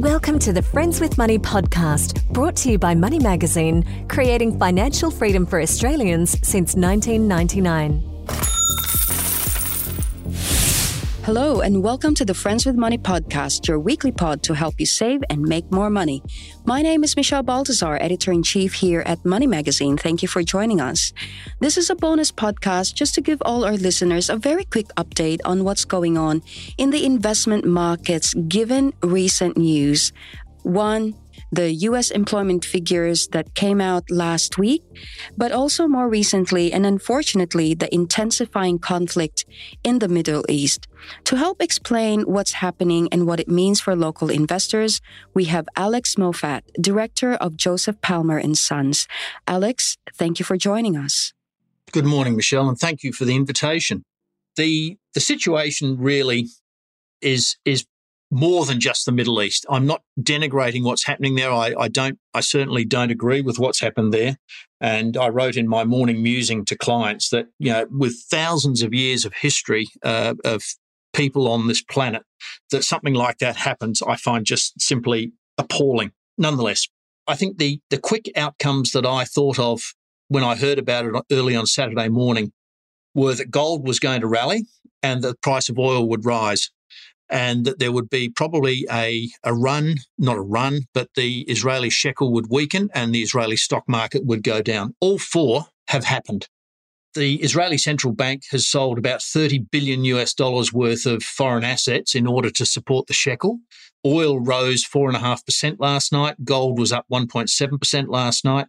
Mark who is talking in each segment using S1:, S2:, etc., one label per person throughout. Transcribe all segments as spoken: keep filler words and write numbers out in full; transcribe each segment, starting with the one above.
S1: Welcome to the Friends with Money podcast, brought to you by Money Magazine, creating financial freedom for Australians since nineteen ninety-nine.
S2: Hello, and welcome to the Friends with Money podcast, your weekly pod to help you save and make more money. My name is Michelle Baltazar, editor-in-chief here at Money Magazine. Thank you for joining us. This is a bonus podcast just to give all our listeners a very quick update on what's going on in the investment markets given recent news. One, the U S employment figures that came out last week, but also more recently and unfortunately, the intensifying conflict in the Middle East. To help explain what's happening and what it means for local investors, we have Alex Moffat, director of Joseph Palmer and Sons. Alex, thank you for joining us.
S3: Good morning, Michelle, and thank you for the invitation. The the situation really is is more than just the Middle East. I'm not denigrating what's happening there. I, I don't. I certainly don't agree with what's happened there. And I wrote in my morning musing to clients that, you know, with thousands of years of history uh, of people on this planet, that something like that happens, I find just simply appalling. Nonetheless, I think the the quick outcomes that I thought of when I heard about it early on Saturday morning were that gold was going to rally and the price of oil would rise, and that there would be probably a, a run, not a run, but the Israeli shekel would weaken and the Israeli stock market would go down. All four have happened. The Israeli central bank has sold about thirty billion U S dollars worth of foreign assets in order to support the shekel. Oil rose four point five percent last night. Gold was up one point seven percent last night.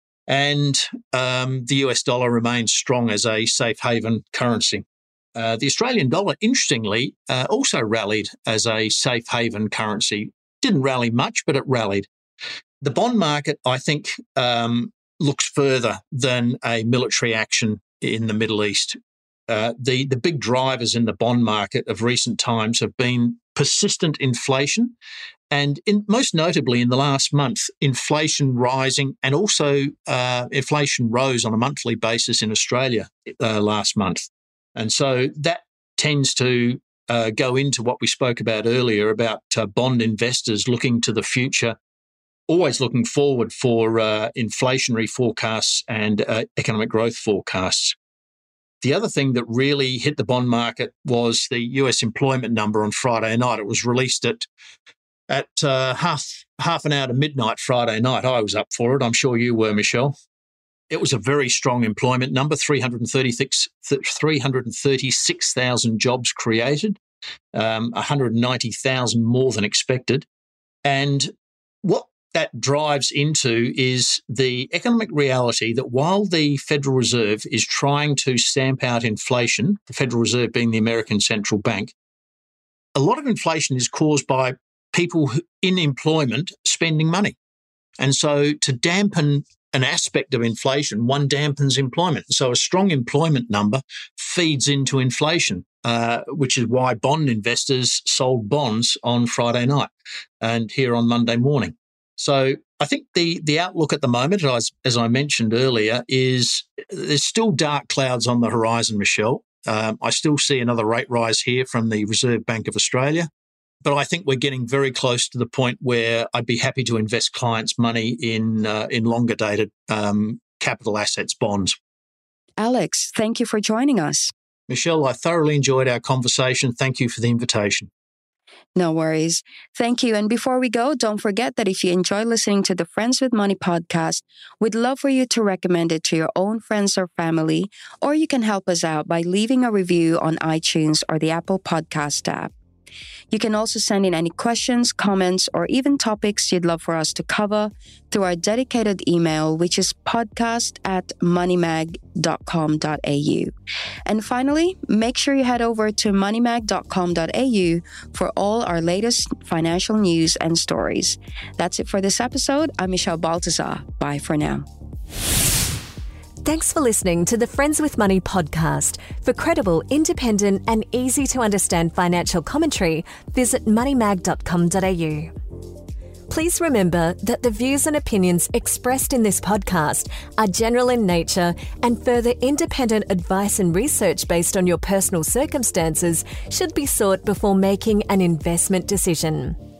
S3: And um, the U S dollar remains strong as a safe haven currency. Uh, the Australian dollar, interestingly, uh, also rallied as a safe haven currency. Didn't rally much, but it rallied. The bond market, I think, um, looks further than a military action in the Middle East. Uh, the, the big drivers in the bond market of recent times have been persistent inflation, and in, most notably in the last month, inflation rising, and also uh, inflation rose on a monthly basis in Australia uh, last month. And so that tends to uh, go into what we spoke about earlier about uh, bond investors looking to the future, always looking forward for uh, inflationary forecasts and uh, economic growth forecasts. The other thing that really hit the bond market was the U S employment number on Friday night. It was released at at uh, half half an hour to midnight Friday night. I was up for it. I'm sure you were, Michelle. It was a very strong employment number, three hundred thirty-six thousand jobs created, um, one hundred ninety thousand more than expected. And what that drives into is the economic reality that while the Federal Reserve is trying to stamp out inflation, the Federal Reserve being the American central bank, a lot of inflation is caused by people who, in employment spending money. And so to dampen an aspect of inflation, one dampens employment. So a strong employment number feeds into inflation, uh, which is why bond investors sold bonds on Friday night and here on Monday morning. So I think the the outlook at the moment, as, as I mentioned earlier, is there's still dark clouds on the horizon, Michelle. Um, I still see another rate rise here from the Reserve Bank of Australia. But I think we're getting very close to the point where I'd be happy to invest clients' money in uh, in longer dated um, capital assets bonds.
S2: Alex, thank you for joining us.
S3: Michelle, I thoroughly enjoyed our conversation. Thank you for the invitation.
S2: No worries. Thank you. And before we go, don't forget that if you enjoy listening to the Friends with Money podcast, we'd love for you to recommend it to your own friends or family, or you can help us out by leaving a review on iTunes or the Apple Podcast app. You can also send in any questions, comments, or even topics you'd love for us to cover through our dedicated email, which is podcast at moneymag dot com dot a u. And finally, make sure you head over to moneymag dot com dot a u for all our latest financial news and stories. That's it for this episode. I'm Michelle Baltazar. Bye for now.
S1: Thanks for listening to the Friends with Money podcast. For credible, independent and easy to understand financial commentary, visit moneymag dot com dot a u. Please remember that the views and opinions expressed in this podcast are general in nature, and further independent advice and research based on your personal circumstances should be sought before making an investment decision.